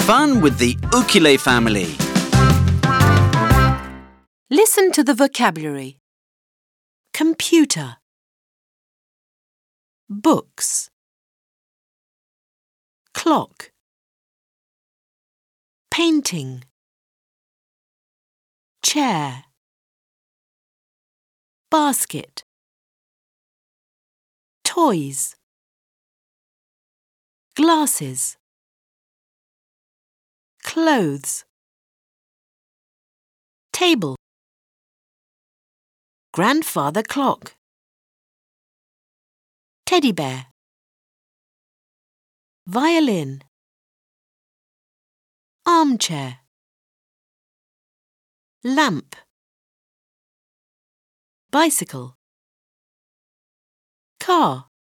fun with the Ukile family. Listen to the vocabulary. Computer, books, clock, painting, chair, basket, toys, glasses, clothes, table, grandfather clock, teddy bear, violin, armchair, lamp, bicycle, car.